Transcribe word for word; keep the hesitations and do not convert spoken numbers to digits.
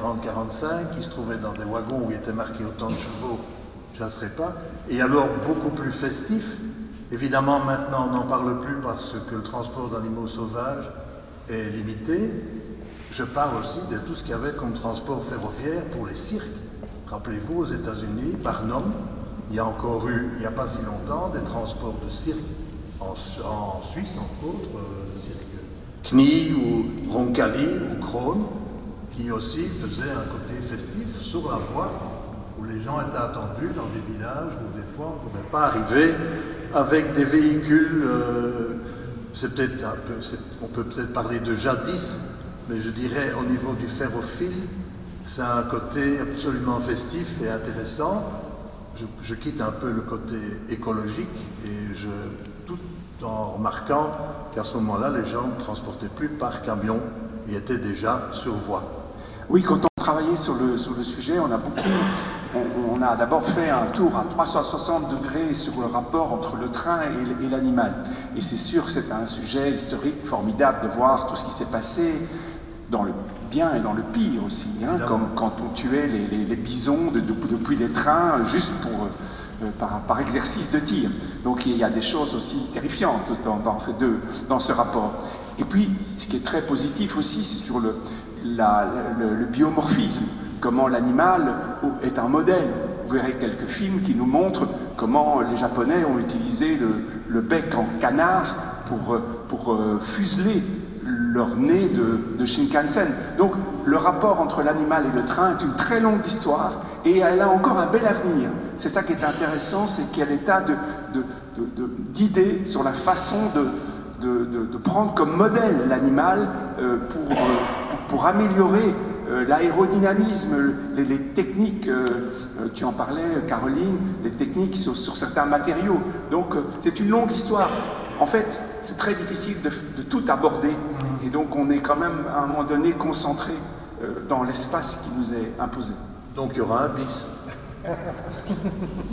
quarante quarante-cinq, qui se trouvaient dans des wagons où il était marqué autant de chevaux, je ne serais pas. Et alors beaucoup plus festif. Évidemment, maintenant, on n'en parle plus parce que le transport d'animaux sauvages est limité. Je parle aussi de tout ce qu'il y avait comme transport ferroviaire pour les cirques. Rappelez-vous, aux États-Unis, Barnum, il y a encore eu, il n'y a pas si longtemps, des transports de cirque en, en Suisse, entre autres, euh, le cirque Knie ou Roncalli ou Krone, qui aussi faisait un côté festif sur la voie, où les gens étaient attendus dans des villages où des fois on ne pouvait pas arriver avec des véhicules. Euh, c'est peut-être un peu, c'est, on peut peut-être parler de jadis, mais je dirais au niveau du fer au fil, c'est un côté absolument festif et intéressant. Je, je quitte un peu le côté écologique et je, tout en remarquant qu'à ce moment-là, les gens ne transportaient plus par camion et étaient déjà sur voie. Oui, quand on travaillait sur le, sur le sujet, on a beaucoup, on, on a d'abord fait un tour à trois cent soixante degrés sur le rapport entre le train et, et l'animal. Et c'est sûr que c'est un sujet historique formidable de voir tout ce qui s'est passé dans le bien et dans le pire aussi, hein, comme quand on tuait les, les, les bisons de, de, depuis les trains juste pour, euh, par, par exercice de tir. Donc il y a des choses aussi terrifiantes dans, dans, ces deux, dans ce rapport. Et puis, ce qui est très positif aussi, c'est sur le, la, le, le biomorphisme, comment l'animal est un modèle. Vous verrez quelques films qui nous montrent comment les Japonais ont utilisé le, le bec en canard pour, pour euh, fuseler leur nez de, de Shinkansen. Donc le rapport entre l'animal et le train est une très longue histoire et elle a encore un bel avenir. C'est ça qui est intéressant, c'est qu'il y a des tas de, de, de, de, d'idées sur la façon de, de, de, de prendre comme modèle l'animal euh, pour, euh, pour, pour améliorer euh, l'aérodynamisme, les, les techniques, euh, tu en parlais Caroline, les techniques sur, sur certains matériaux. Donc euh, c'est une longue histoire. En fait, c'est très difficile de, de tout aborder et donc on est quand même à un moment donné concentré euh, dans l'espace qui nous est imposé. Donc il y aura un bis.